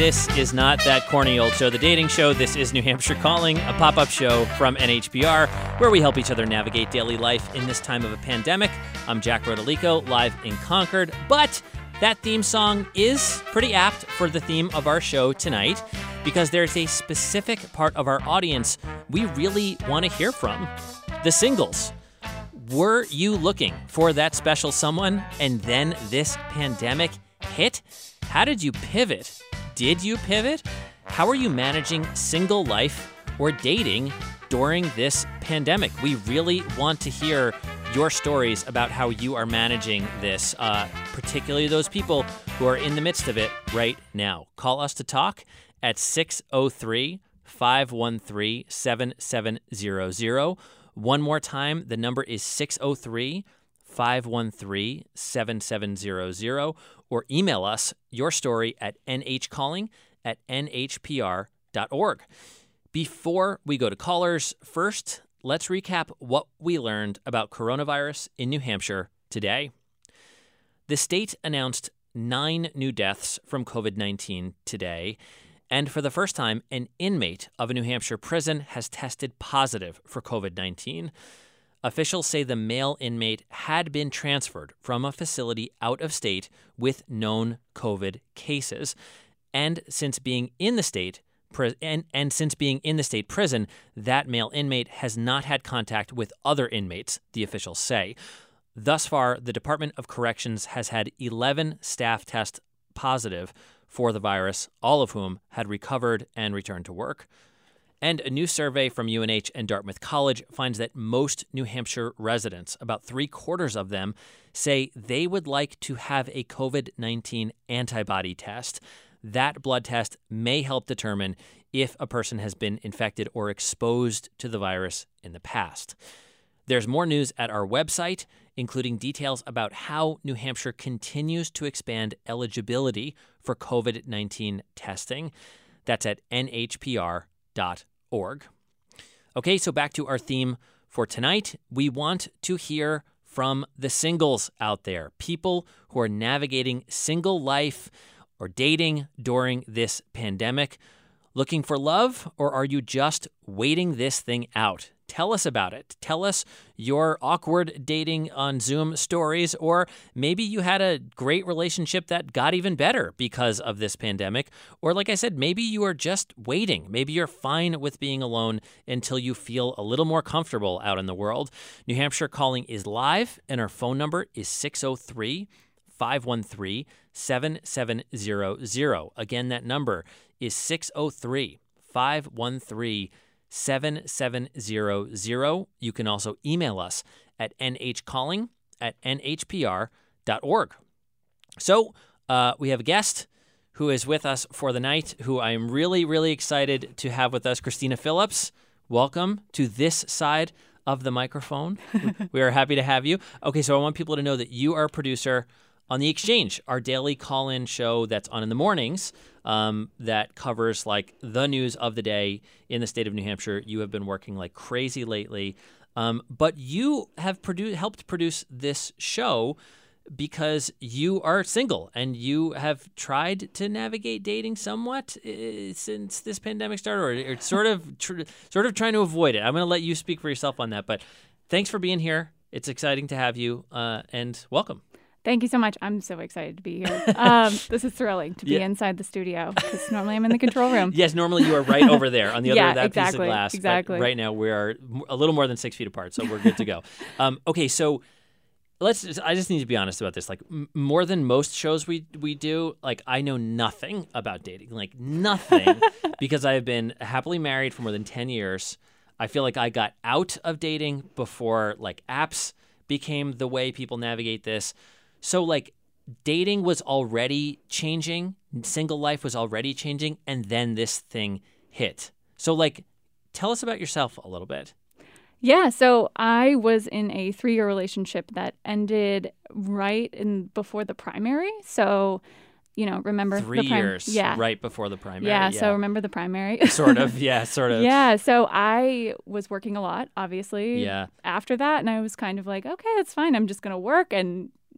this is not that corny old show, The Dating Show. This is New Hampshire Calling, a pop-up show from NHPR, where we help each other navigate daily life in this time of a pandemic. I'm Jack Rodolico, live in Concord, but that theme song is pretty apt for the theme of our show tonight, because there's a specific part of our audience we really want to hear from: the singles. Were you looking for that special someone, and then this pandemic hit? How did you pivot? Did you pivot? How are you managing single life or dating during this pandemic? We really want to hear your stories about how you are managing this, particularly those people who are in the midst of it right now. Call us to talk at 603-513-7700. One more time, the number is 603-513-7700, or email us your story at nhcalling@nhpr.org. Before we go to callers, first, let's recap what we learned about coronavirus in New Hampshire today. The state announced 9 new deaths from COVID-19 today. And for the first time, an inmate of a New Hampshire prison has tested positive for COVID-19. Officials say the male inmate had been transferred from a facility out of state with known COVID cases. And since being in the state prison, that male inmate has not had contact with other inmates, the officials say. Thus far, the Department of Corrections has had 11 staff test positive for the virus, all of whom had recovered and returned to work. And a new survey from UNH and Dartmouth College finds that most New Hampshire residents, about 3/4 of them, say they would like to have a COVID-19 antibody test. That blood test may help determine if a person has been infected or exposed to the virus in the past. There's more news at our website, including details about how New Hampshire continues to expand eligibility for COVID-19 testing. That's at nhpr.org. Okay, so back to our theme for tonight. We want to hear from the singles out there, people who are navigating single life or dating during this pandemic. Looking for love, or are you just waiting this thing out? Tell us about it. Tell us your awkward dating on Zoom stories, or maybe you had a great relationship that got even better because of this pandemic. Or like I said, maybe you are just waiting. Maybe you're fine with being alone until you feel a little more comfortable out in the world. New Hampshire Calling is live, and our phone number is 603-513-7700. Again, that number is 603-513-7700. You can also email us at nhcalling@nhpr.org. So we have a guest who is with us for the night, who I am really, really excited to have with us, Christina Phillips. Welcome to this side of the microphone. We are happy to have you. Okay, so I want people to know that you are a producer on The Exchange, our daily call-in show that's on in the mornings, that covers like the news of the day in the state of New Hampshire. You have been working like crazy lately, but you have helped produce this show because you are single and you have tried to navigate dating somewhat since this pandemic started, or sort of trying to avoid it. I'm going to let you speak for yourself on that, but thanks for being here. It's exciting to have you, and welcome. Thank you so much. I'm so excited to be here. This is thrilling to be inside the studio, because normally I'm in the control room. Yes, normally you are right over there on the other of that piece of glass. Exactly. But right now we are a little more than 6 feet apart, so we're good to go. Okay, so I just need to be honest about this. Like more than most shows we do, like I know nothing about dating, like nothing, because I have been happily married for more than 10 years. I feel like I got out of dating before like apps became the way people navigate this. So, like, dating was already changing, single life was already changing, and then this thing hit. So, like, tell us about yourself a little bit. Yeah, so I was in a 3-year relationship that ended right before the primary. So, you know, remember 3 years right before the primary. Yeah, so remember the primary. Sort of. Yeah. So I was working a lot, obviously, after that. And I was kind of like, okay, that's fine. I'm just going to work and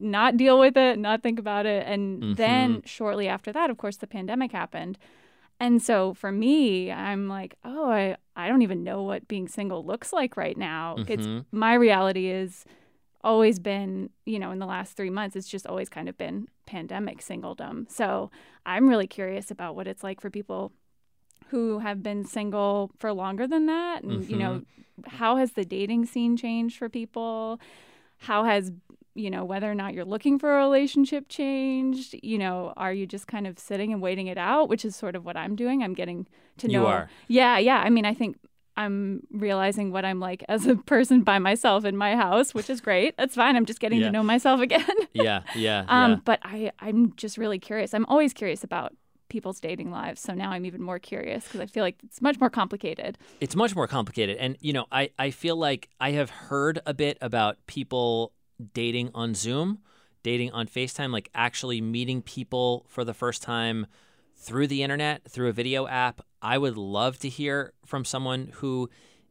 not deal with it, not think about it. And then Mm-hmm. shortly after that, of course, the pandemic happened. And so for me, I'm like, oh, I don't even know what being single looks like right now. It's Mm-hmm. my reality is always been, in the last 3 months, it's just always kind of been pandemic singledom. So I'm really curious about what it's like for people who have been single for longer than that. And, Mm-hmm. how has the dating scene changed for people? How has, whether or not you're looking for a relationship changed? Are you just kind of sitting and waiting it out, which is sort of what I'm doing? I'm getting to know. You are. Yeah, yeah. I mean, I think I'm realizing what I'm like as a person by myself in my house, which is great. That's fine. I'm just getting Yeah. to know myself again. Yeah. But I'm just really curious. I'm always curious about people's dating lives. So now I'm even more curious because I feel like it's much more complicated. It's much more complicated. And, I feel like I have heard a bit about people dating on Zoom, dating on FaceTime, like actually meeting people for the first time through the internet, through a video app. I would love to hear from someone who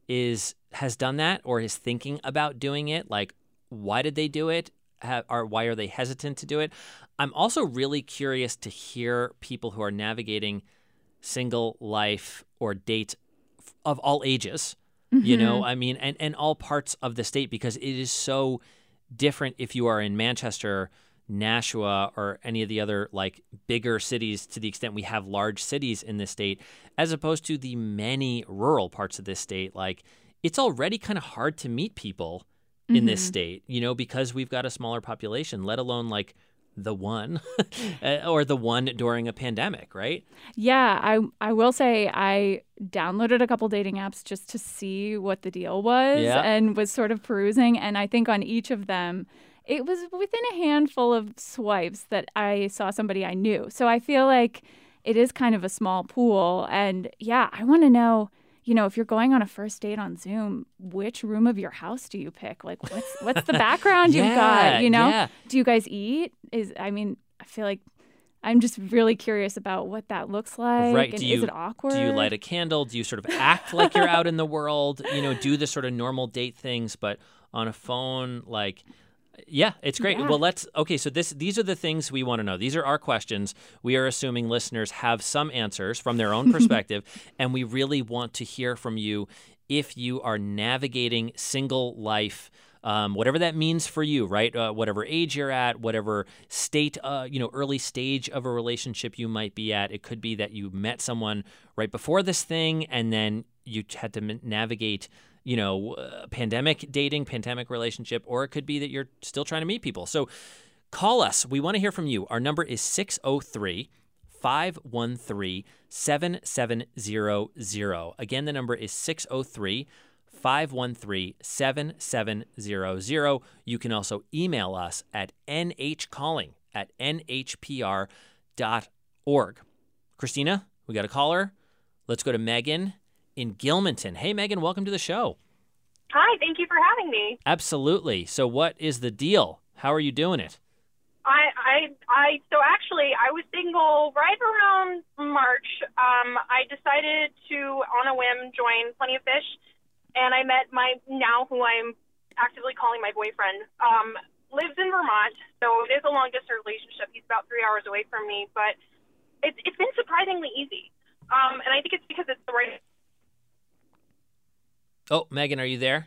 has done that or is thinking about doing it. Like, why did they do it? Or why are they hesitant to do it? I'm also really curious to hear people who are navigating single life or date of all ages, I mean, and all parts of the state, because it is so different if you are in Manchester, Nashua, or any of the other like bigger cities, to the extent we have large cities in this state, as opposed to the many rural parts of this state. Like, it's already kind of hard to meet people in this state, because we've got a smaller population, let alone like the one or the one during a pandemic, right? Yeah, I will say I downloaded a couple dating apps just to see what the deal was Yeah. and was sort of perusing. And I think on each of them, it was within a handful of swipes that I saw somebody I knew. So I feel like it is kind of a small pool. And yeah, I want to know, if you're going on a first date on Zoom, which room of your house do you pick? Like, what's the background you've got? Yeah. Do you guys eat? I feel like I'm just really curious about what that looks like. Right. And is it awkward? Do you light a candle? Do you sort of act like you're out in the world? Do the sort of normal date things, but on a phone, like, yeah, it's great. Yeah. Well, so these are the things we want to know. These are our questions. We are assuming listeners have some answers from their own perspective, and we really want to hear from you if you are navigating single life, whatever that means for you, right? Whatever age you're at, whatever state, early stage of a relationship you might be at. It could be that you met someone right before this thing, and then you had to navigate pandemic dating, pandemic relationship, or it could be that you're still trying to meet people. So call us. We want to hear from you. Our number is 603-513-7700. Again, the number is 603-513-7700. You can also email us at nhcalling@nhpr.org. Christina, we got a caller. Let's go to Megan in Gilmanton. Hey, Megan, welcome to the show. Hi, thank you for having me. Absolutely. So what is the deal? How are you doing it? So actually, I was single right around March. I decided to, on a whim, join Plenty of Fish, and I met who I'm actively calling my boyfriend, lives in Vermont, so it is a long-distance relationship. He's about 3 hours away from me, but it's been surprisingly easy, and I think it's because it's the right. Oh, Megan, are you there?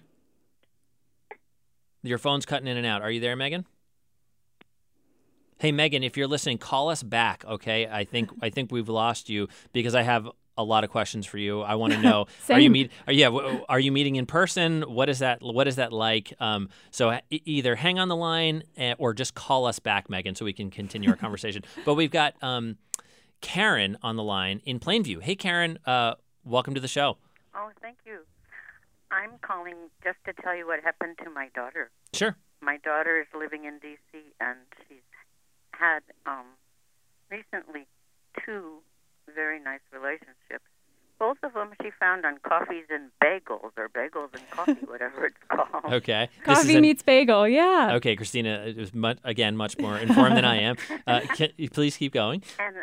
Your phone's cutting in and out. Are you there, Megan? Hey, Megan, if you're listening, call us back, okay? I think we've lost you because I have a lot of questions for you. I want to know: are you meeting in person? What is that like? So either hang on the line or just call us back, Megan, so we can continue our conversation. But we've got Karen on the line in Plainview. Hey, Karen, welcome to the show. Oh, thank you. I'm calling just to tell you what happened to my daughter. Sure. My daughter is living in D.C., and she's had recently 2 very nice relationships. Both of them she found on Coffees and Bagels, or Bagels and Coffee, whatever it's called. Okay. Coffee meets bagel, yeah. Okay, Christina is much more informed than I am. Can you please keep going? And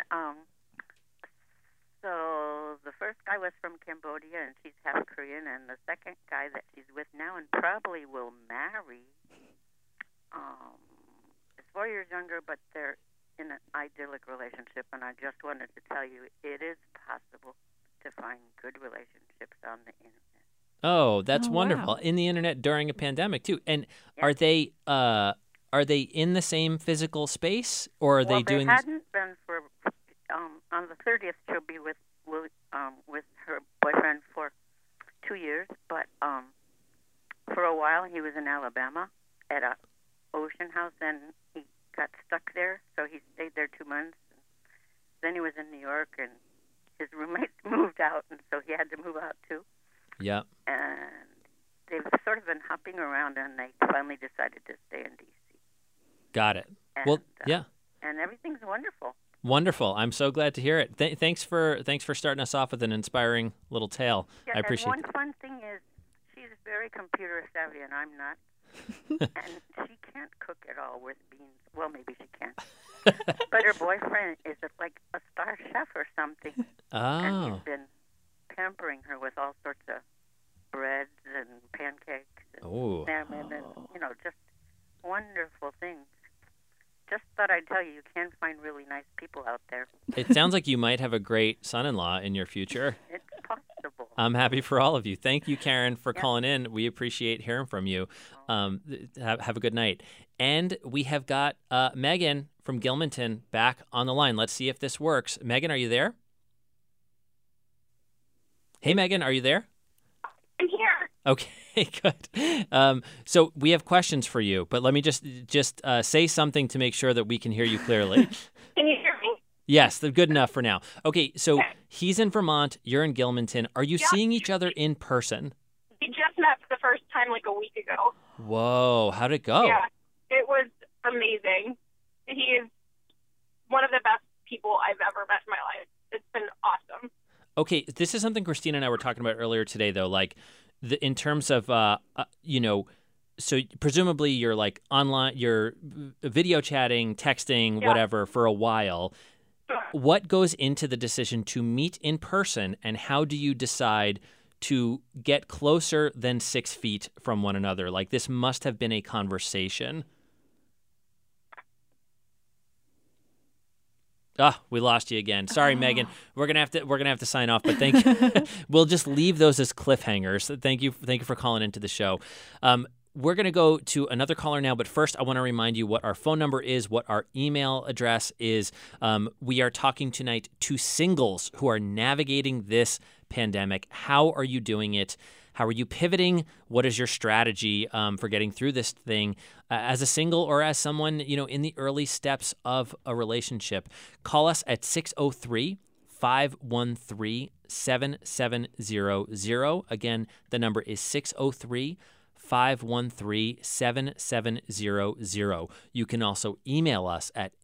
so the first guy was from Cambodia, and she's half Korean, and the second guy that she's with now and probably will marry, as far 4 years younger, but they're in an idyllic relationship. And I just wanted to tell you, it is possible to find good relationships on the internet. Oh, that's wonderful. Wow. In the internet during a pandemic too. And Yeah. are they in the same physical space, or are they doing They hadn't been for on the 30th. She'll be with her boyfriend for 2 years, but for a while he was in Alabama at a ocean house, and he got stuck there, so he stayed there 2 months. Then he was in New York, and his roommates moved out, and so he had to move out too. Yeah. And they've sort of been hopping around, and they finally decided to stay in D.C. Got it. And, Well, yeah. And everything's wonderful. Wonderful. I'm so glad to hear it. Thanks for starting us off with an inspiring little tale. Yeah, I appreciate and one fun thing is she's very computer savvy, and I'm not. And she can't cook at all with beans. Well, maybe she can. But her boyfriend is like a star chef or something. And Oh. he's been pampering her with all sorts of breads and pancakes and Oh. salmon and, just wonderful things. Just thought I'd tell you can find really nice people out there. It sounds like you might have a great son-in-law in your future. It's possible. I'm happy for all of you. Thank you, Karen, for calling in. We appreciate hearing from you. Have a good night. And we have got Megan from Gilmanton back on the line. Let's see if this works. Megan, are you there? Hey, Megan, are you there? I'm here. Okay, good. So we have questions for you, but let me just say something to make sure that we can hear you clearly. Can you hear me? Yes, they're good enough for now. Okay, so Okay. he's in Vermont, you're in Gilmanton. Are you Yeah. seeing each other in person? We just met for the first time like a week ago. Whoa, how'd it go? Yeah, it was amazing. He is one of the best people I've ever met in my life. It's been awesome. Okay, this is something Christina and I were talking about earlier today, though. Like, in terms of, so presumably you're like online, you're video chatting, texting, Yeah. whatever, for a while. Sure. What goes into the decision to meet in person, and how do you decide to get closer than 6 feet from one another? Like, this must have been a conversation. We lost you again. Sorry, Megan. We're gonna have to sign off. But thank you. We'll just leave those as cliffhangers. Thank you for calling into the show. We're going to go to another caller now, but first I want to remind you what our phone number is, what our email address is. We are talking tonight to singles who are navigating this pandemic. How are you doing it? How are you pivoting? What is your strategy for getting through this thing as a single or as someone, in the early steps of a relationship? Call us at 603-513-7700. Again, the number is 603-513-7700. You can also email us at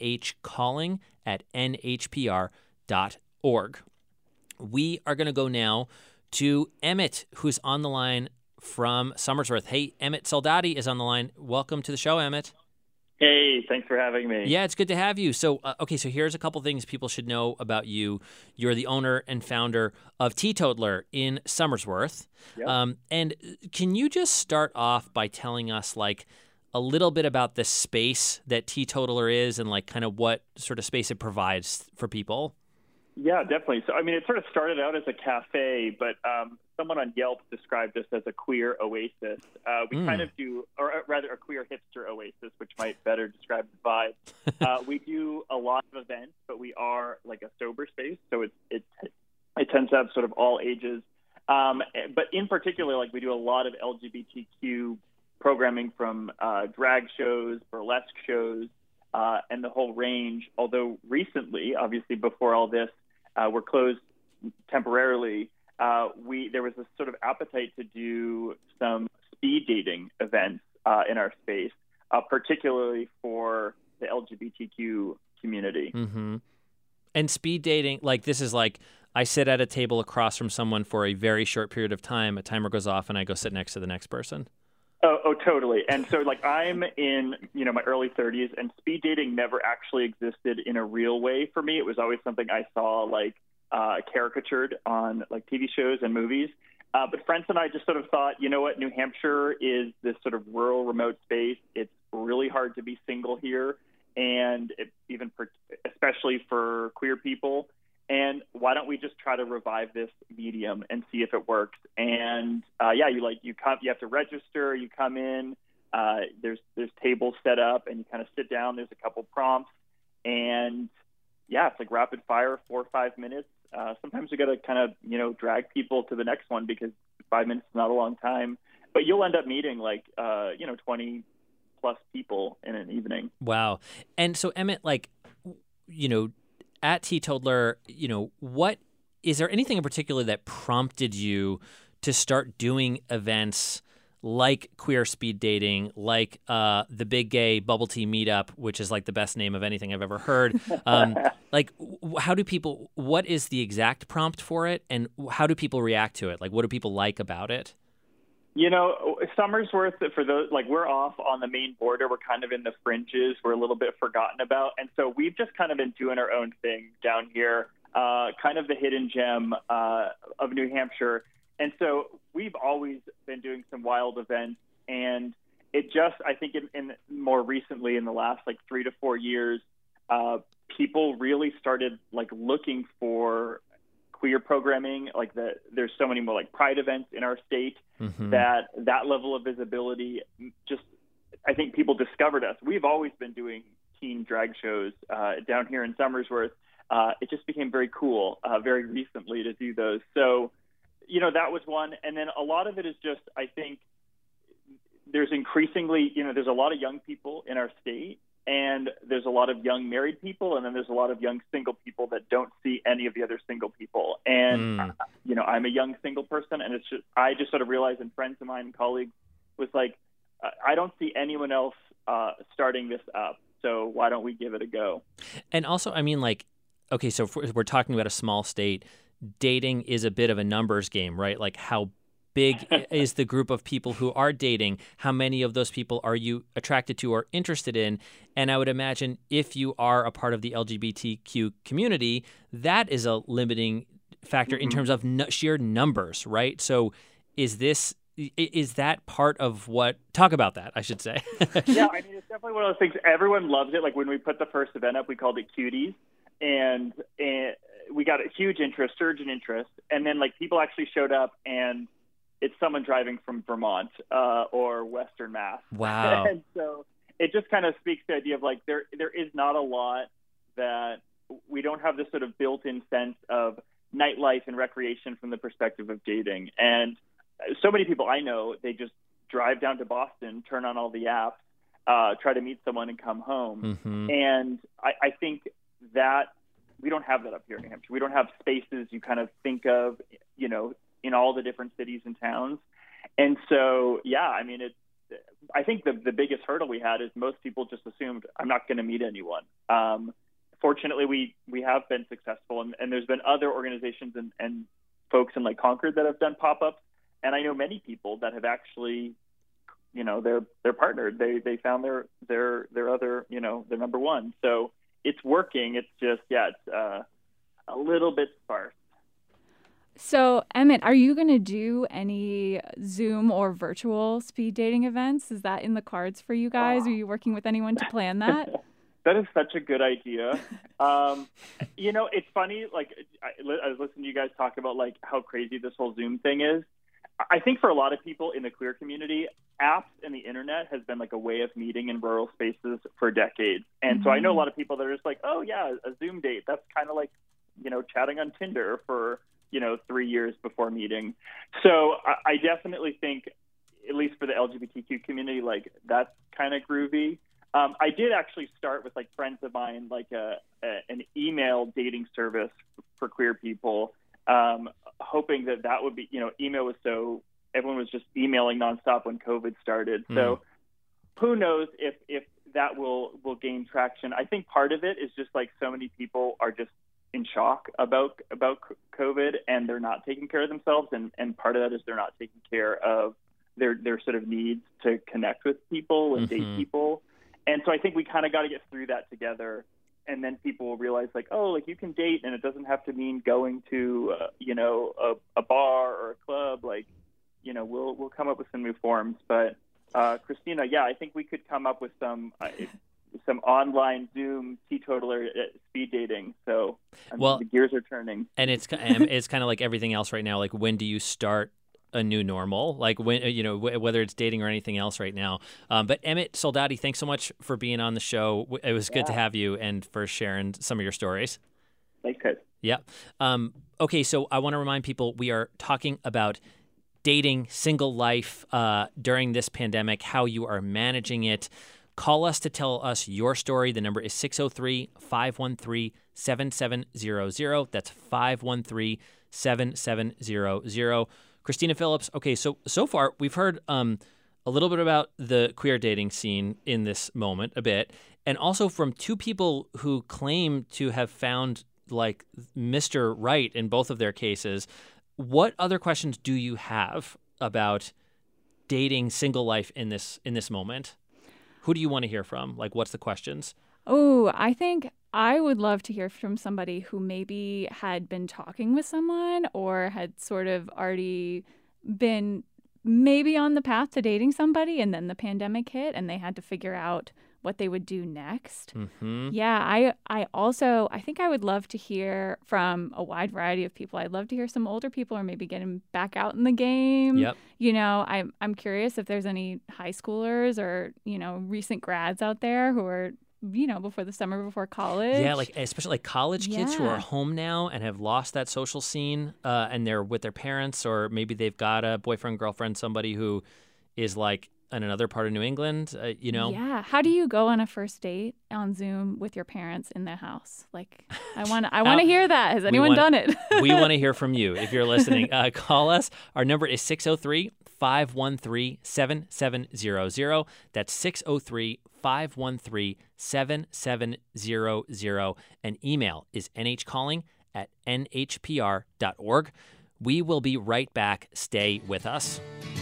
nhcalling@nhpr.org. We are going to go now to Emmett, who's on the line from Somersworth. Hey, Emmett Soldati is on the line. Welcome to the show, Emmett. Hey, thanks for having me. Yeah, it's good to have you. So, so here's a couple things people should know about you. You're the owner and founder of Teetotaler in Somersworth. Yep. And can you just start off by telling us, like, a little bit about the space that Teetotaler is and, like, kind of what sort of space it provides for people? Yeah, definitely. So, it sort of started out as a cafe, but someone on Yelp described this as a queer oasis. We kind of do, or rather a queer hipster oasis, which might better describe the vibe. We do a lot of events, but we are like a sober space, so it tends to have sort of all ages. But in particular, like, we do a lot of LGBTQ programming, from drag shows, burlesque shows, and the whole range. Although recently, obviously before all this, we're closed temporarily. There was this sort of appetite to do some speed dating events in our space, particularly for the LGBTQ community. Mm-hmm. And speed dating, like, this is like, I sit at a table across from someone for a very short period of time, a timer goes off, and I go sit next to the next person. Oh, totally. And so, like, I'm in, my early 30s, and speed dating never actually existed in a real way for me. It was always something I saw, like, caricatured on, like, TV shows and movies. But friends and I just sort of thought, you know what, New Hampshire is this sort of rural, remote space. It's really hard to be single here, and especially for queer people. And why don't we just try to revive this medium and see if it works? And you have to register. You come in. There's tables set up, and you kind of sit down. There's a couple prompts, and it's like rapid fire, 4 or 5 minutes. Sometimes we got to kind of drag people to the next one because 5 minutes is not a long time. But you'll end up meeting 20 plus people in an evening. Wow. And so Emmett, at Teetotaler, what is there anything in particular that prompted you to start doing events like queer speed dating, like the Big Gay Bubble Tea Meetup, which is like the best name of anything I've ever heard? What is the exact prompt for it, and how do people react to it? Like, what do people like about it? Somersworth, for those, we're off on the main border. We're kind of in the fringes. We're a little bit forgotten about. And so we've just kind of been doing our own thing down here, kind of the hidden gem of New Hampshire. And so we've always been doing some wild events. And it just, I think in more recently, in the last 3 to 4 years, people really started looking for queer programming. There's so many more pride events in our state. Mm-hmm. that level of visibility, just I think people discovered us. We've always been doing teen drag shows down here in Somersworth. It just became very cool very recently to do those. So, that was one. And then a lot of it is just, I think there's increasingly, there's a lot of young people in our state, and there's a lot of young married people, and then there's a lot of young single people that don't see any of the other single people. And, I'm a young single person, and I just sort of realized, and friends of mine and colleagues was I don't see anyone else starting this up. So why don't we give it a go? And also, I mean, okay, so if we're talking about a small state, dating is a bit of a numbers game, right? How big is the group of people who are dating? How many of those people are you attracted to or interested in? And I would imagine if you are a part of the LGBTQ community, that is a limiting factor in terms of sheer numbers, right? So is that part of what – talk about that, I should say. Yeah, I mean, it's definitely one of those things. Everyone loves it. When we put the first event up, we called it Cuties. And we got a huge interest, surge in interest. And then people actually showed up, and it's someone driving from Vermont or Western Mass. Wow. And so it just kind of speaks to the idea of there is not a lot that we don't have this sort of built-in sense of nightlife and recreation from the perspective of dating. And so many people I know, they just drive down to Boston, turn on all the apps, try to meet someone and come home. Mm-hmm. And I think that we don't have that up here in New Hampshire. We don't have spaces you kind of think of, in all the different cities and towns. And so, I mean, I think the biggest hurdle we had is most people just assumed I'm not going to meet anyone. Fortunately, we have been successful, and there's been other organizations and folks in Concord that have done pop-ups. And I know many people that have actually, they're partnered. They found their other, their number one. So it's working. It's just, it's a little bit sparse. So, Emmett, are you going to do any Zoom or virtual speed dating events? Is that in the cards for you guys? Are you working with anyone to plan that? That is such a good idea. It's funny, I was listening to you guys talk about, how crazy this whole Zoom thing is. I think for a lot of people in the queer community, apps and the internet has been a way of meeting in rural spaces for decades. And so I know a lot of people that are just oh, yeah, a Zoom date. That's kind of chatting on Tinder for 3 years before meeting. So I definitely think, at least for the LGBTQ community, that's kind of groovy. I did actually start with friends of mine, an email dating service for queer people, hoping that would be, email was so everyone was just emailing nonstop when COVID started. So who knows if that will gain traction. I think part of it is just so many people are just in shock about COVID, and they're not taking care of themselves. And part of that is they're not taking care of their sort of needs to connect with people and date people. And so I think we kind of got to get through that together. And then people will realize you can date, and it doesn't have to mean going to, a bar or a club. We'll come up with some new forms. But Christina, yeah, I think we could come up with some online Zoom teetotaler speed dating. So the gears are turning. And it's kind of like everything else right now. Like, when do you start a new normal? Like, when, whether it's dating or anything else right now. But Emmett Soldati, thanks so much for being on the show. It was good to have you and for sharing some of your stories. Thanks, guys. Yeah. Okay, so I want to remind people we are talking about dating, single life during this pandemic, how you are managing it. Call us to tell us your story. The number is 603-513-7700. That's 513-7700. Christina Phillips, okay, so far we've heard a little bit about the queer dating scene in this moment, a bit, and also from two people who claim to have found like Mr. Right in both of their cases. What other questions do you have about dating, single life in this moment? Who do you want to hear from? Like, what's the questions? Oh, I think I would love to hear from somebody who maybe had been talking with someone or had sort of already been maybe on the path to dating somebody, and then the pandemic hit and they had to figure out what they would do next. Mm-hmm. Yeah, I think I would love to hear from a wide variety of people. I'd love to hear some older people or maybe getting back out in the game. Yep. I'm curious if there's any high schoolers or, recent grads out there who are, before the summer, before college. Yeah, like especially like college kids who are home now and have lost that social scene and they're with their parents, or maybe they've got a boyfriend, girlfriend, somebody who is like in another part of New England, Yeah. How do you go on a first date on Zoom with your parents in the house? Like, I want to hear that. Has anyone done it? We want to hear from you if you're listening. Call us. Our number is 603-513-7700. That's 603-513-7700. And email is nhcalling@nhpr.org. We will be right back. Stay with us.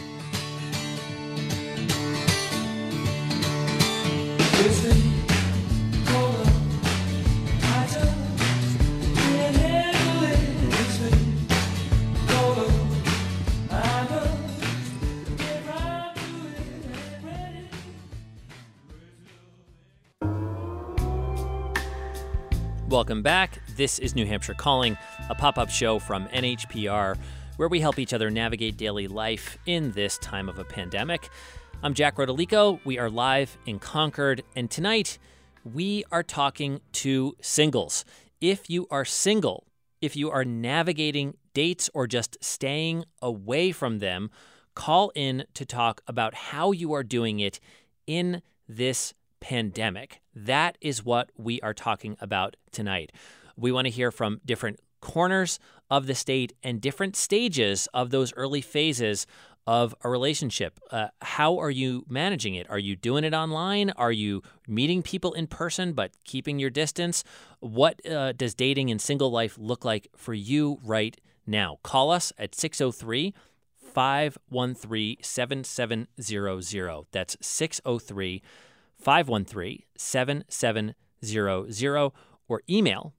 Welcome back. This is New Hampshire Calling, a pop-up show from NHPR where we help each other navigate daily life in this time of a pandemic. I'm Jack Rodolico. We are live in Concord, and tonight we are talking to singles. If you are single, if you are navigating dates or just staying away from them, call in to talk about how you are doing it in this pandemic. That is what we are talking about tonight. We want to hear from different corners of the state and different stages of those early phases of a relationship. How are you managing it? Are you doing it online? Are you meeting people in person but keeping your distance? What does dating and single life look like for you right now? Call us at 603-513-7700. That's 603-513-7700, or email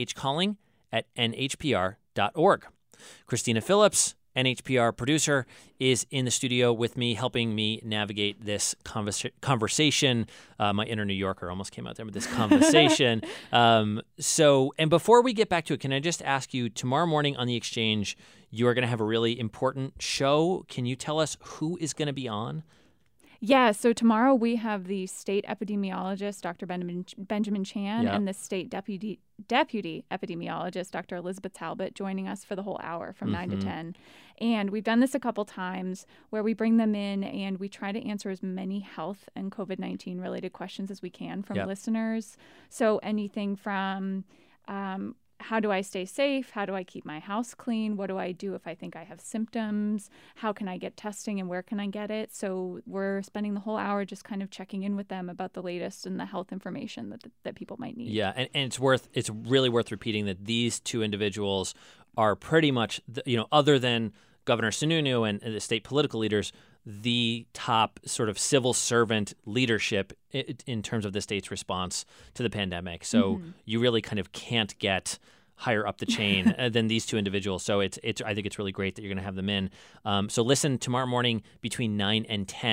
nhcalling@nhpr.org. Christina Phillips, NHPR producer, is in the studio with me, helping me navigate this conversation. My inner New Yorker almost came out there with this conversation. And before we get back to it, can I just ask you, tomorrow morning on The Exchange, you are going to have a really important show. Can you tell us who is going to be on? Yeah, so tomorrow we have the state epidemiologist, Dr. Benjamin Chan, and the state deputy epidemiologist, Dr. Elizabeth Talbot, joining us for the whole hour from 9 to 10. And we've done this a couple times where we bring them in and we try to answer as many health and COVID-19 related questions as we can from listeners. So anything from how do I stay safe? How do I keep my house clean? What do I do if I think I have symptoms? How can I get testing and where can I get it? So we're spending the whole hour just kind of checking in with them about the latest and the health information that people might need. Yeah, and it's really worth repeating that these two individuals are pretty much, other than Governor Sununu and the state political leaders, the top sort of civil servant leadership in terms of the state's response to the pandemic. So you really kind of can't get higher up the chain than these two individuals. So I think it's really great that you're going to have them in. So listen tomorrow morning between 9 and 10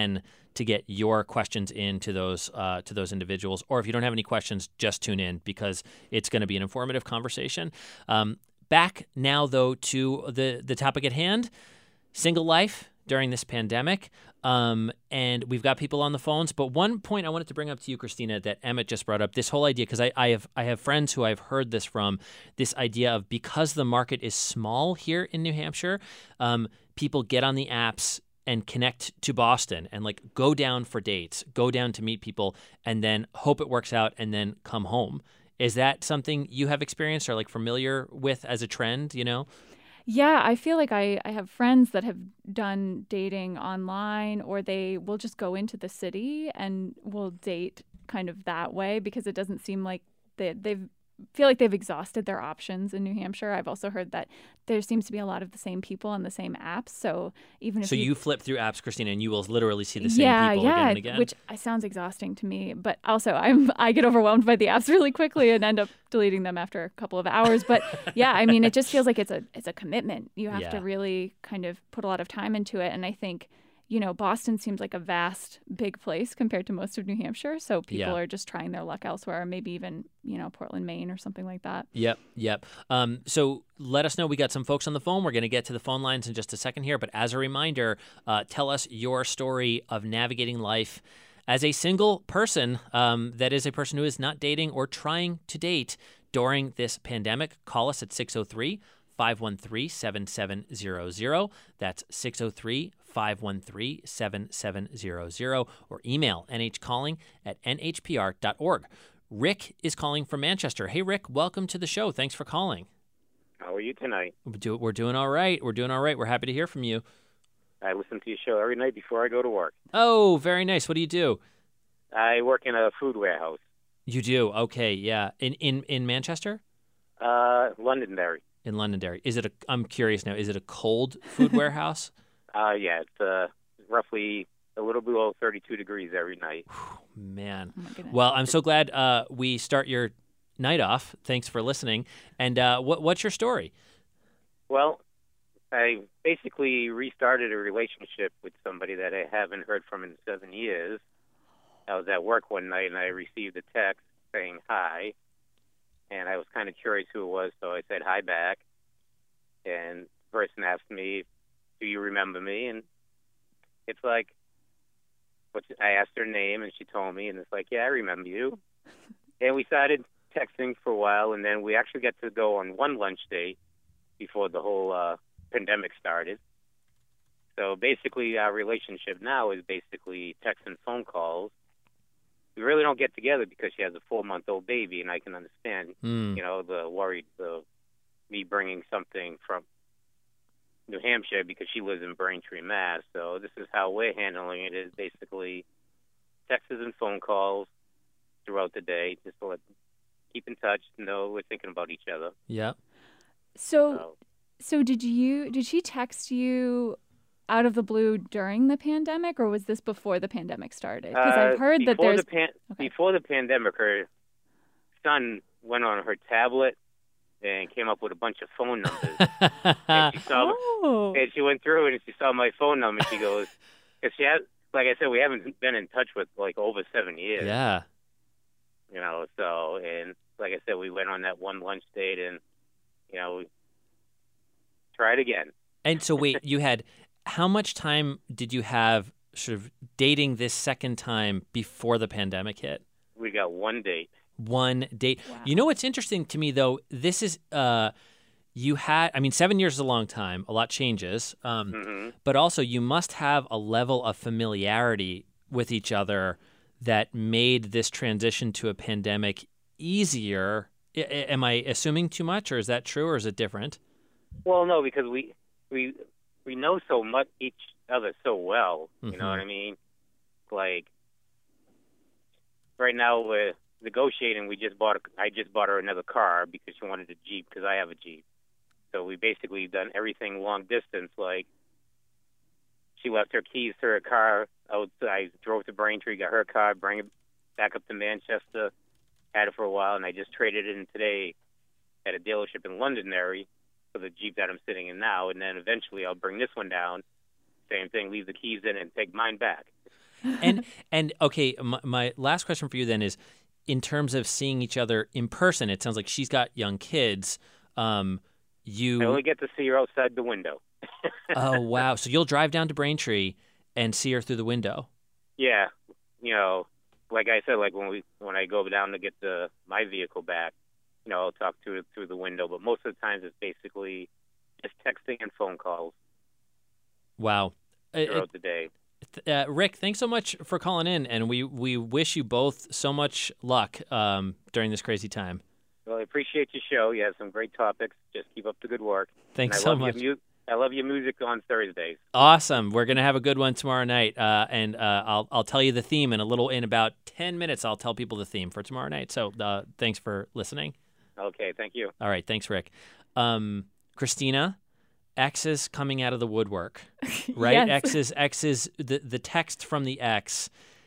to get your questions in to those individuals. Or if you don't have any questions, just tune in because it's going to be an informative conversation. Back now, though, to the topic at hand, single life during this pandemic. And we've got people on the phones. But one point I wanted to bring up to you, Christina, that Emmett just brought up, this whole idea, because I have friends who I've heard this from, this idea of because the market is small here in New Hampshire, people get on the apps and connect to Boston and like go down for dates, go down to meet people, and then hope it works out and then come home. Is that something you have experienced or like familiar with as a trend, you know? Yeah, I feel like I have friends that have done dating online, or they will just go into the city and will date kind of that way because it doesn't seem like they've feel like they've exhausted their options in New Hampshire. I've also heard that there seems to be a lot of the same people on the same apps. So even if you flip through apps, Christina, and you will literally see the same people again and again. Which sounds exhausting to me. But also I get overwhelmed by the apps really quickly and end up deleting them after a couple of hours. But yeah, I mean, it just feels like it's a commitment. You have to really kind of put a lot of time into it. And I think, you know, Boston seems like a vast, big place compared to most of New Hampshire. So people are just trying their luck elsewhere, maybe even, you know, Portland, Maine or something like that. Yep. So let us know. We got some folks on the phone. We're going to get to the phone lines in just a second here. But as a reminder, tell us your story of navigating life as a single person, that is a person who is not dating or trying to date during this pandemic. Call us at 603-513-7700. That's 603-513-7700, or email nhcalling@nhpr.org. Rick is calling from Manchester. Hey, Rick, welcome to the show. Thanks for calling. How are you tonight? We're doing all right. We're happy to hear from you. I listen to your show every night before I go to work. Oh, very nice. What do you do? I work in a food warehouse. You do? Okay, yeah. In Manchester? Londonderry. In Londonderry. I'm curious now, is it a cold food warehouse? Yeah, it's roughly a little below 32 degrees every night. Man. Oh my goodness. Well, I'm so glad we start your night off. Thanks for listening. And what's your story? Well, I basically restarted a relationship with somebody that I haven't heard from in 7 years. I was at work one night and I received a text saying hi. And I was kind of curious who it was, so I said hi back. And the person asked me, do you remember me? And it's like, I asked her name, and she told me, and it's like, yeah, I remember you. And we started texting for a while, and then we actually got to go on one lunch date before the whole pandemic started. So basically, our relationship now is basically text and phone calls. We really don't get together because she has a 4-month-old baby, and I can understand, you know, the worry of me bringing something from New Hampshire because she lives in Braintree, Mass. So this is how we're handling it: is basically texts and phone calls throughout the day, just to keep in touch, know we're thinking about each other. Yeah. So did she text you out of the blue during the pandemic, or was this before the pandemic started? Because I've heard that there's before the pandemic, her son went on her tablet and came up with a bunch of phone numbers. And she went through it and she saw my phone number. She goes, because she has, like I said, we haven't been in touch with like over 7 years. Yeah. You know, so, and like I said, we went on that one lunch date and, you know, we tried again. And so wait, how much time did you have sort of dating this second time before the pandemic hit? We got one date. One date. Wow. You know what's interesting to me, though? This is, 7 years is a long time. A lot changes. But also, you must have a level of familiarity with each other that made this transition to a pandemic easier. Am I assuming too much, or is that true, or is it different? Well, no, because we know so much each other so well. You know what I mean? Like right now we're negotiating. I just bought her another car because she wanted a Jeep because I have a Jeep. So we basically done everything long distance. Like she left her keys to her car. I drove to Braintree, got her car, bring it back up to Manchester, had it for a while, and I just traded it in today at a dealership in Londonderry for the Jeep that I'm sitting in now, and then eventually I'll bring this one down, same thing, leave the keys in and take mine back. And okay, my last question for you then is, in terms of seeing each other in person, it sounds like she's got young kids. I only get to see her outside the window. Oh, wow. So you'll drive down to Braintree and see her through the window. Yeah. Like I said, like when I go down to get my vehicle back, I'll talk to her through the window. But most of the times it's basically just texting and phone calls. Wow. Throughout the day. Rick, thanks so much for calling in, and we wish you both so much luck during this crazy time. Well, I appreciate your show. You have some great topics. Just keep up the good work. Thanks so much. I love your music on Thursdays. Awesome. We're going to have a good one tomorrow night, and I'll tell you the theme in about 10 minutes. I'll tell people the theme for tomorrow night. So thanks for listening. Okay, thank you. All right, thanks, Rick. Christina, exes coming out of the woodwork, right? Yes. Exes, the text from the ex.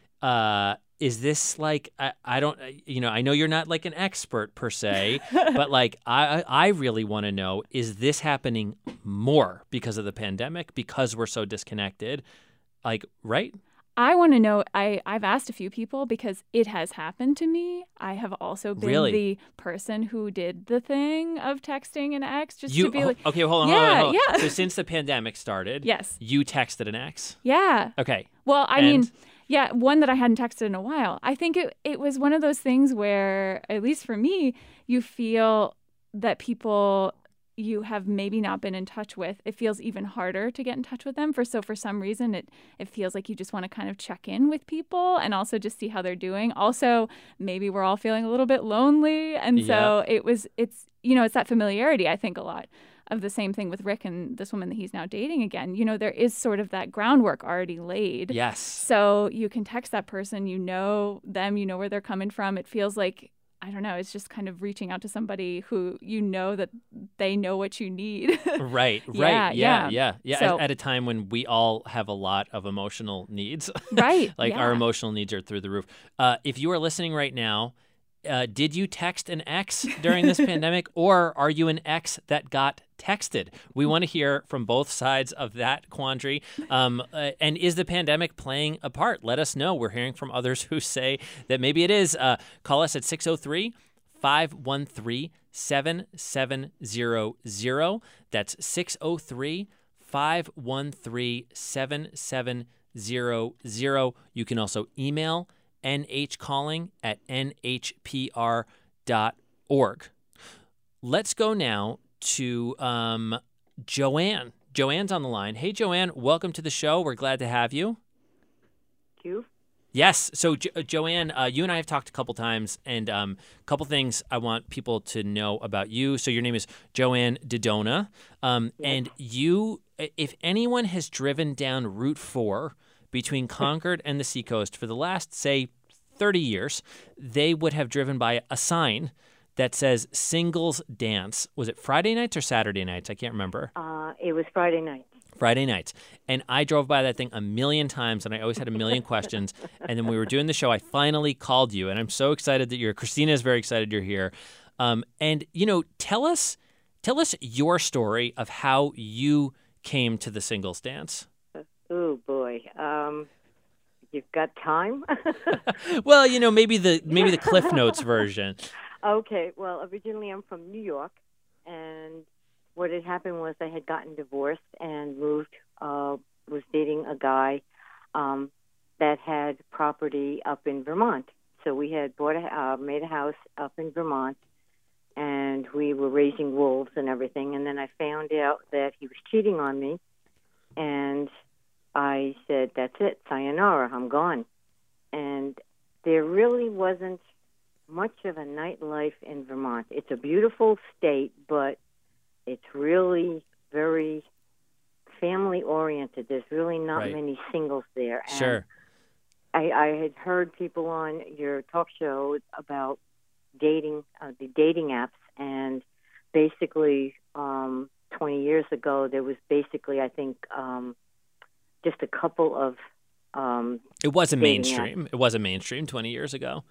Is this like, I don't, I know you're not like an expert per se, but like I really want to know, is this happening more because of the pandemic, because we're so disconnected? Like, right? I want to know, I've asked a few people because it has happened to me. I have also been the person who did the thing of texting an ex to be like... Okay, hold on. Yeah. So since the pandemic started, yes, you texted an ex? Yeah. Okay. Well, I mean, yeah, one that I hadn't texted in a while. I think it was one of those things where, at least for me, you feel that people you have maybe not been in touch with, it feels even harder to get in touch with them. For some reason, it feels like you just want to kind of check in with people and also just see how they're doing. Also, maybe we're all feeling a little bit lonely. And so it's that familiarity, I think, a lot of the same thing with Rick and this woman that he's now dating again. There is sort of that groundwork already laid. Yes. So you can text that person, you know them, you know where they're coming from. It feels like, I don't know, it's just kind of reaching out to somebody who that they know what you need. Right. Yeah. So, at a time when we all have a lot of emotional needs. Right. Our emotional needs are through the roof. If you are listening right now, did you text an ex during this pandemic, or are you an ex that got texted? We want to hear from both sides of that quandary. And is the pandemic playing a part? Let us know. We're hearing from others who say that maybe it is. Call us at 603-513-7700. That's 603-513-7700. You can also email nhcalling@nhpr.org. Let's go now to Joanne. Joanne's on the line. Hey, Joanne, welcome to the show. We're glad to have you. Thank you. Yes. So, Joanne, you and I have talked a couple times, and a couple things I want people to know about you. So your name is Joanne Dodona. Yes. And you, if anyone has driven down Route 4 between Concord and the Seacoast for the last, say, 30 years, they would have driven by a sign that says Singles Dance. Was it Friday nights or Saturday nights? I can't remember. It was Friday night. Friday nights. And I drove by that thing a million times, and I always had a million questions. And then we were doing the show. I finally called you, and I'm so excited that Christina is very excited you're here. And, tell us your story of how you came to the Singles Dance. Oh, boy. You've got time? Well, maybe the Cliff Notes version. Okay. Well, originally I'm from New York, and what had happened was I had gotten divorced and moved, was dating a guy that had property up in Vermont. So we had made a house up in Vermont, and we were raising wolves and everything. And then I found out that he was cheating on me, and I said, that's it, sayonara, I'm gone. And there really wasn't much of a nightlife in Vermont. It's a beautiful state, but it's really very family-oriented. There's really not many singles there. And sure. I had heard people on your talk show about dating, the dating apps, and basically 20 years ago, there was basically, I think, just a couple of it wasn't mainstream. Apps. It wasn't mainstream 20 years ago.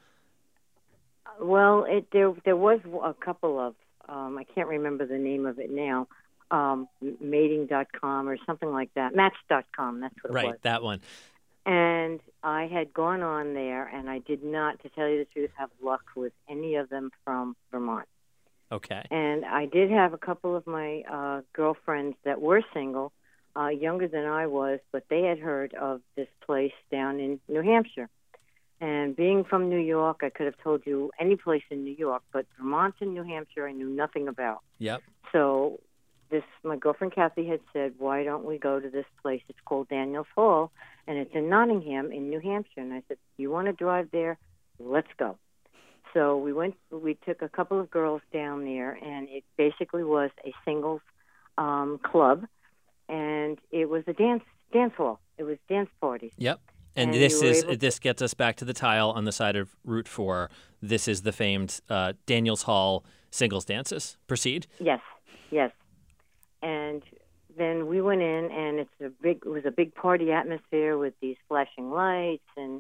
Well, there was a couple of, I can't remember the name of it now, mating.com or something like that. Match.com, that's what it was. Right, that one. And I had gone on there, and I did not, to tell you the truth, have luck with any of them from Vermont. Okay. And I did have a couple of my girlfriends that were single, younger than I was, but they had heard of this place down in New Hampshire. And being from New York, I could have told you any place in New York, but Vermont and New Hampshire I knew nothing about. Yep. So my girlfriend Kathy had said, why don't we go to this place? It's called Daniels Hall, and it's in Nottingham in New Hampshire. And I said, you want to drive there? Let's go. So we took a couple of girls down there, and it basically was a singles club, and it was a dance hall. It was dance parties. Yep. And this gets us back to the tile on the side of Route 4. This is the famed Daniels Hall singles dances. Proceed. Yes. And then we went in, and it was a big party atmosphere with these flashing lights and,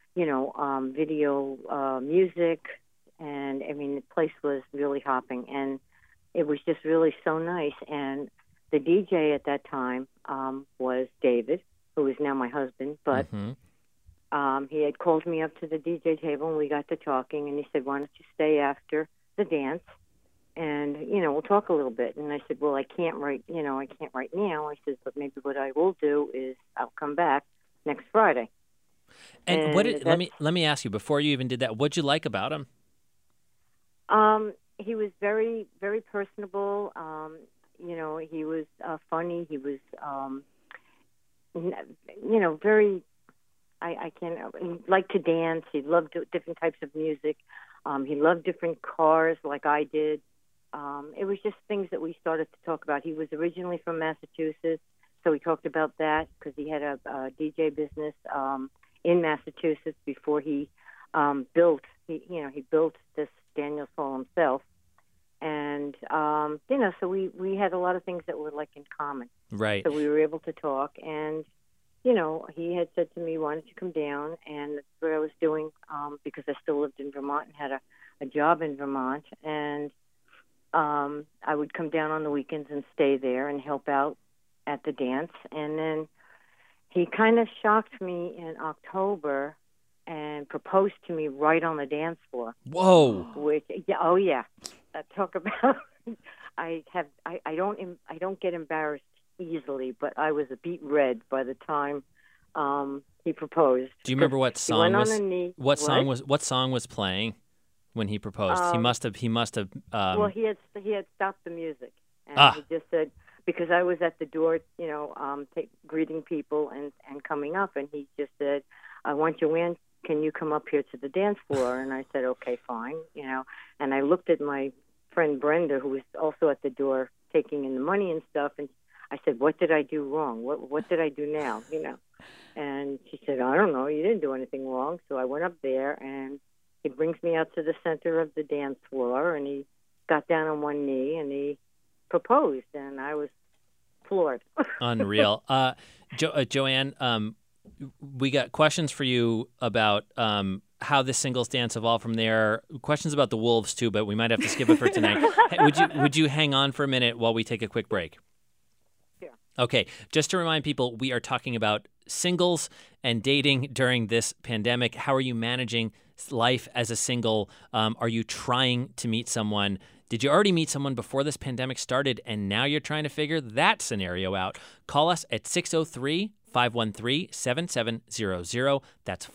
video music. And, I mean, the place was really hopping, and it was just really so nice. And the DJ at that time was David, who is now my husband, but he had called me up to the DJ table, and we got to talking, and he said, why don't you stay after the dance, and, we'll talk a little bit. And I said, well, I can't right now. I said, but maybe what I will do is I'll come back next Friday. And let me ask you, before you even did that, what'd you like about him? He was very, very personable. He was funny. He was, very. He liked to dance. He loved different types of music. He loved different cars, like I did. It was just things that we started to talk about. He was originally from Massachusetts, so we talked about that because he had a DJ business in Massachusetts before he built. He built this Daniels Hall himself, and so we had a lot of things that were like in common. Right. So we were able to talk, and he had said to me, why don't you come down? And that's what I was doing because I still lived in Vermont and had a job in Vermont, and I would come down on the weekends and stay there and help out at the dance. And then he kind of shocked me in October and proposed to me right on the dance floor. Whoa! Talk about I don't get embarrassed easily, but I was a beet red by the time he proposed. Do you remember what song he went was? On a knee. What song was playing when he proposed? He must have. Well, he had stopped the music, and he just said, because I was at the door, greeting people and coming up, and he just said, I want you in. Can you come up here to the dance floor? And I said, okay, fine, And I looked at my friend Brenda, who was also at the door taking in the money and stuff, and I said, what did I do wrong? What did I do now? And she said, I don't know. You didn't do anything wrong. So I went up there, and he brings me out to the center of the dance floor, and he got down on one knee, and he proposed, and I was floored. Unreal. Joanne, we got questions for you about how the singles dance evolved from there. Questions about the Wolves, too, but we might have to skip it for tonight. Would you hang on for a minute while we take a quick break? Yeah. Okay. Just to remind people, we are talking about singles and dating during this pandemic. How are you managing life as a single? Are you trying to meet someone? Did you already meet someone before this pandemic started and now you're trying to figure that scenario out? Call us at 603-513-7700. That's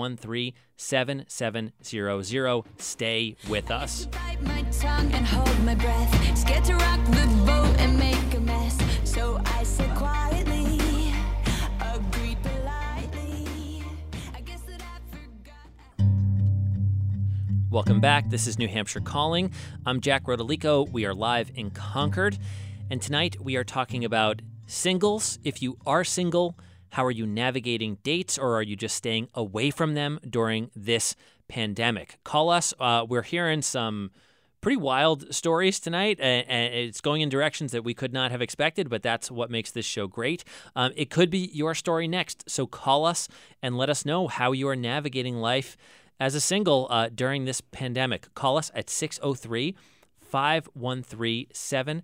513-7700. Stay with us. Bite my tongue and hold my breath. Scared to rock the boat and make a mess. So I said quietly, agreed politely. I guess that I forgot. Welcome back. This is New Hampshire Calling. I'm Jack Rodolico. We are live in Concord. And tonight we are talking about singles. If you are single, how are you navigating dates, or are you just staying away from them during this pandemic? Call us. We're hearing some pretty wild stories tonight, and it's going in directions that we could not have expected, but that's what makes this show great. It could be your story next, so call us and let us know how you are navigating life as a single during this pandemic. Call us at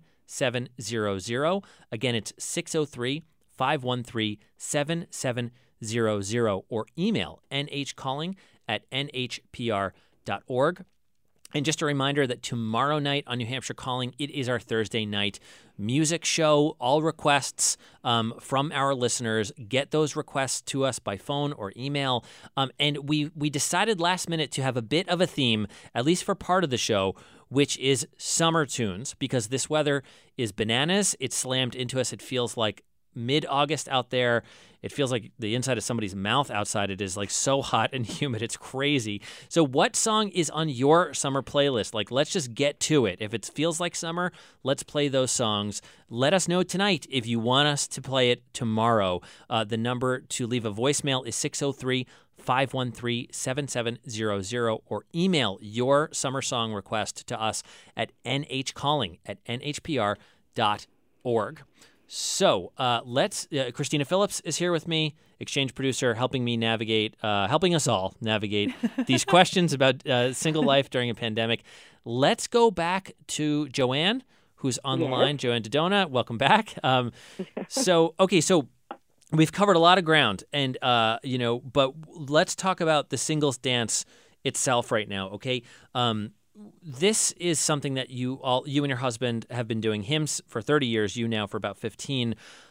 603-513-7700. Again, it's 603-513-7700. or email nhcalling@nhpr.org. And just a reminder that tomorrow night on New Hampshire Calling, it is our Thursday night music show. All requests from our listeners, get those requests to us by phone or email. And we decided last minute to have a bit of a theme, at least for part of the show, which is summer tunes, because this weather is bananas. It's slammed into us. It feels like mid-August out there. It feels like the inside of somebody's mouth outside. It is like so hot and humid. It's crazy. So what song is on your summer playlist? Like, let's just get to it. If it feels like summer, let's play those songs. Let us know tonight if you want us to play it tomorrow. The number to leave a voicemail is 603-513-7700, or email your summer song request to us at nhcalling@nhpr.org. So let's. Christina Phillips is here with me, exchange producer, helping us all navigate these questions about single life during a pandemic. Let's go back to Joanne, who's on the line. Joanne Dodona, welcome back. So we've covered a lot of ground, and but let's talk about the singles dance itself right now. Okay. This is something that you and your husband have been doing, him for 30 years, you now for about 15.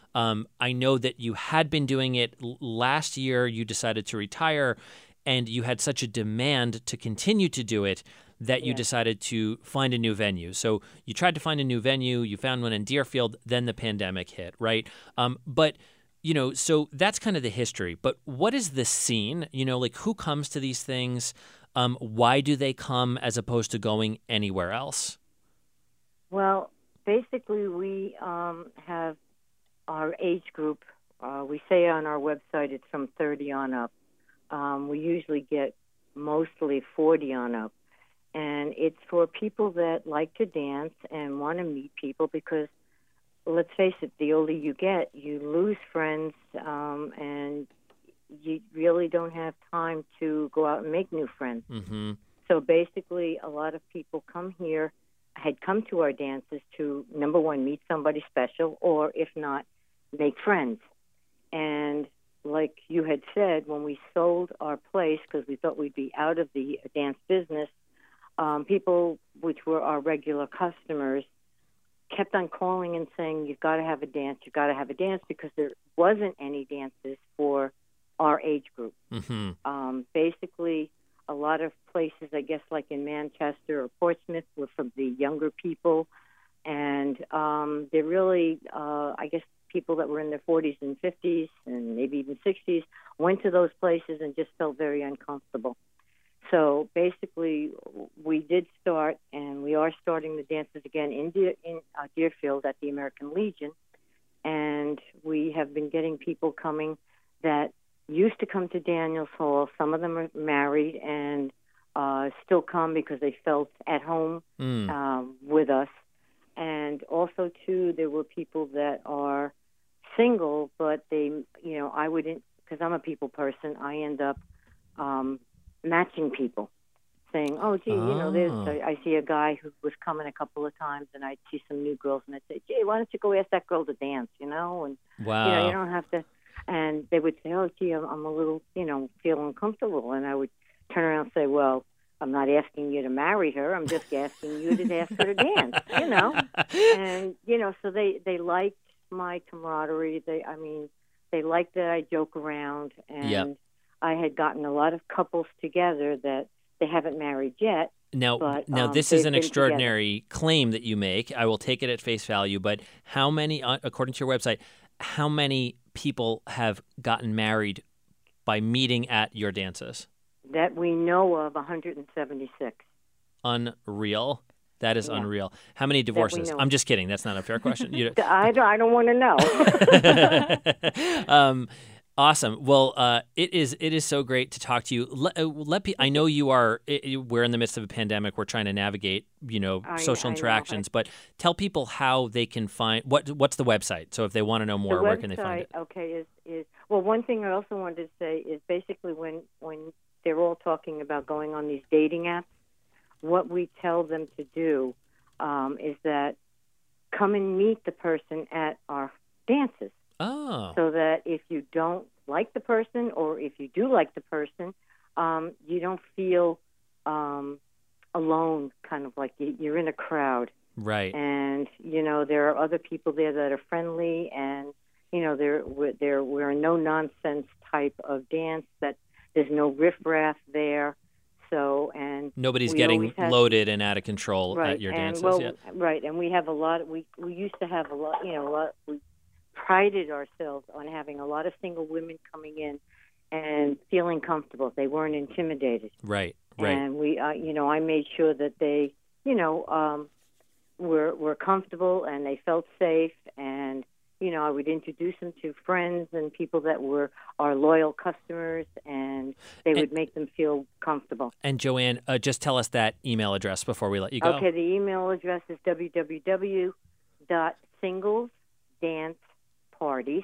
I know that you had been doing it last year. You decided to retire, and you had such a demand to continue to do it that you decided to find a new venue. So you tried to find a new venue. You found one in Deerfield. Then the pandemic hit, right? But so that's kind of the history. But what is the scene? Like, who comes to these things? Why do they come as opposed to going anywhere else? Well, basically, we have our age group. We say on our website it's from 30 on up. We usually get mostly 40 on up. And it's for people that like to dance and want to meet people because, let's face it, the older you get, you lose friends, and you really don't have time to go out and make new friends. Mm-hmm. So basically, a lot of people had come to our dances to, number one, meet somebody special, or if not, make friends. And like you had said, when we sold our place, because we thought we'd be out of the dance business, people, which were our regular customers, kept on calling and saying, you've got to have a dance, because there wasn't any dances for our age group. Mm-hmm. Basically, a lot of places, I guess, like in Manchester or Portsmouth, were for the younger people. And they're really, I guess, people that were in their 40s and 50s and maybe even 60s went to those places and just felt very uncomfortable. So basically, we did start, and we are starting the dances again in Deerfield at the American Legion. And we have been getting people coming that used to come to Daniels Hall. Some of them are married and still come because they felt at home with us. And also, too, there were people that are single, but they, I wouldn't, because I'm a people person, I end up matching people, saying, oh, gee, I see a guy who was coming a couple of times, and I'd see some new girls, and I'd say, gee, why don't you go ask that girl to dance, and, wow. You don't have to. And they would say, oh, gee, I'm a little, feel uncomfortable. And I would turn around and say, well, I'm not asking you to marry her. I'm just asking you to ask her to dance, And, so they liked my camaraderie. They liked that I joke around. And I had gotten a lot of couples together that they haven't married yet. Now, this is an extraordinary claim that you make. I will take it at face value. But how many, according to your website, how many people have gotten married by meeting at your dances? That we know of, 176. Unreal. That is unreal. How many divorces? I'm just kidding. That's not a fair question. I don't want to know. Awesome. Well, it is so great to talk to you. I know we're in the midst of a pandemic. We're trying to navigate, social interactions. But tell people how they can find what's the website. So if they want to know more, where can they find it? Okay, is one thing I also wanted to say is basically when they're all talking about going on these dating apps, what we tell them to do is that come and meet the person at our dances. Oh. So that if you don't like the person, or if you do like the person, you don't feel alone, kind of like you're in a crowd. Right. And, there are other people there that are friendly, and, we're a no-nonsense type of dance, that there's no riffraff there. So, and nobody's we getting always had- loaded and out of control right, at your and, dances yet. Right, and we have a lot, we used to have a lot, we prided ourselves on having a lot of single women coming in and feeling comfortable. They weren't intimidated. Right. And we, I made sure that they, were comfortable and they felt safe. And, I would introduce them to friends and people that were our loyal customers, and they would make them feel comfortable. And Joanne, just tell us that email address before we let you go. Okay, the email address is www.singlesdanceparties,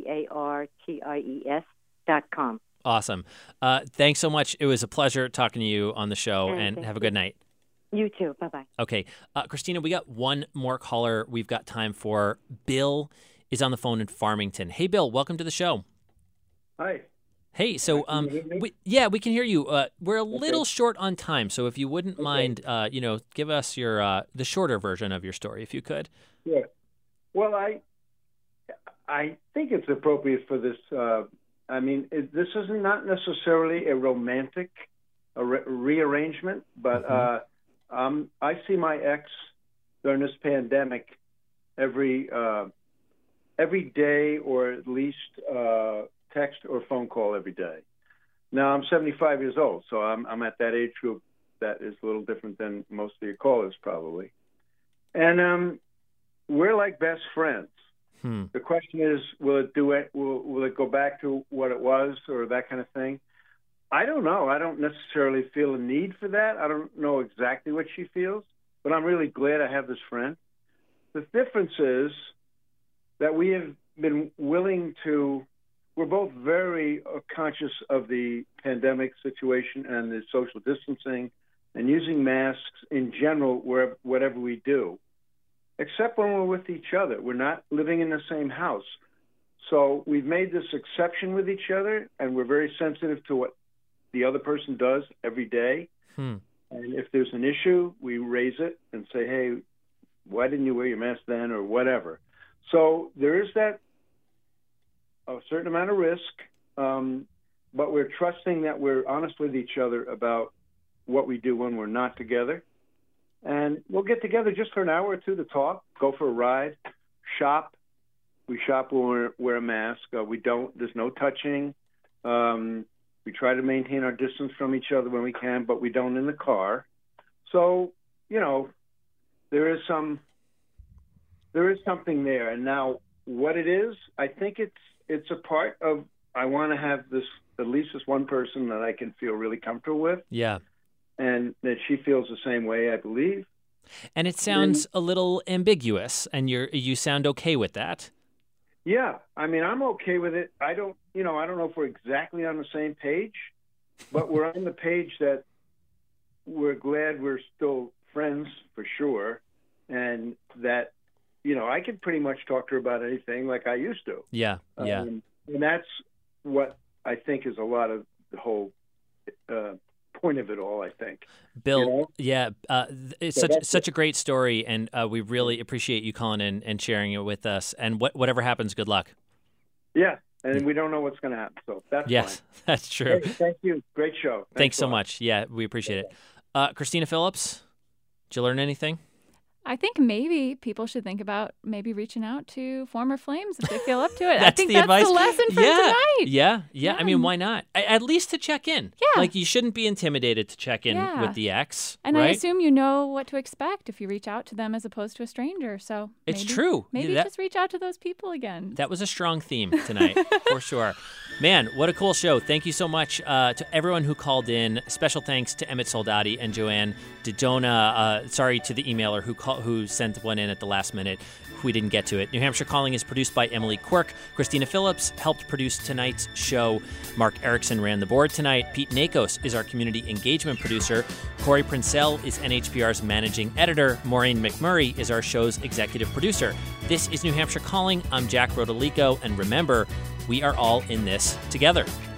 PARTIES.com. Awesome. Thanks so much. It was a pleasure talking to you on the show, and have a good night. You too. Bye-bye. Okay. Christina, we got one more caller we've got time for. Bill is on the phone in Farmington. Hey, Bill, welcome to the show. Hi. Hey, so Can you hear me? we can hear you. We're a little short on time, so if you wouldn't mind, give us your the shorter version of your story, if you could. Yeah. Well, I think it's appropriate for this. This is not necessarily a romantic rearrangement, but I see my ex during this pandemic every day, or at least text or phone call every day. Now, I'm 75 years old, so I'm at that age group that is a little different than most of your callers probably. And we're like best friends. The question is, will it go back to what it was, or that kind of thing? I don't know. I don't necessarily feel a need for that. I don't know exactly what she feels, but I'm really glad I have this friend. The difference is that we have been willing to, we're both very conscious of the pandemic situation and the social distancing and using masks in general whatever we do, except when we're with each other. We're not living in the same house. So we've made this exception with each other, and we're very sensitive to what the other person does every day. And if there's an issue, we raise it and say, hey, why didn't you wear your mask then, or whatever. So there is a certain amount of risk, but we're trusting that we're honest with each other about what we do when we're not together. And we'll get together just for an hour or two to talk, go for a ride, shop. We shop when we wear a mask. There's no touching. We try to maintain our distance from each other when we can, but we don't in the car. So, there is something there. And now what it is, I think it's a part of, I want to have at least this one person that I can feel really comfortable with. Yeah. And that she feels the same way, I believe. And it sounds a little ambiguous, and you sound okay with that. Yeah, I'm okay with it. I don't know if we're exactly on the same page, but we're on the page that we're glad we're still friends for sure, and that I could pretty much talk to her about anything like I used to. Yeah. And that's what I think is a lot of the whole point of it all, I think. Bill, it's such a great story, and we really appreciate you calling in and sharing it with us. And whatever happens, good luck. Yeah, and we don't know what's going to happen, so that's fine. That's true. Hey, thank you. Great show. Thanks so much. Yeah, we appreciate it. Christina Phillips, did you learn anything? I think maybe people should think about maybe reaching out to former flames if they feel up to it. That's I think the that's advice. the lesson from tonight. Yeah. I mean, why not? At least to check in. Yeah. Like, you shouldn't be intimidated to check in with the ex. And right? I assume you know what to expect if you reach out to them as opposed to a stranger. So it's true. Maybe just reach out to those people again. That was a strong theme tonight, for sure. Man, what a cool show. Thank you so much to everyone who called in. Special thanks to Emmett Soldati and Joanne DiDona. Sorry to the emailer who sent one in at the last minute. We didn't get to it. New Hampshire Calling is produced by Emily Quirk. Christina Phillips helped produce tonight's show. Mark Erickson ran the board tonight. Pete Nakos is our community engagement producer. Corey Princell is NHPR's managing editor. Maureen McMurray is our show's executive producer. This is New Hampshire Calling. I'm Jack Rodolico, and remember, we are all in this together.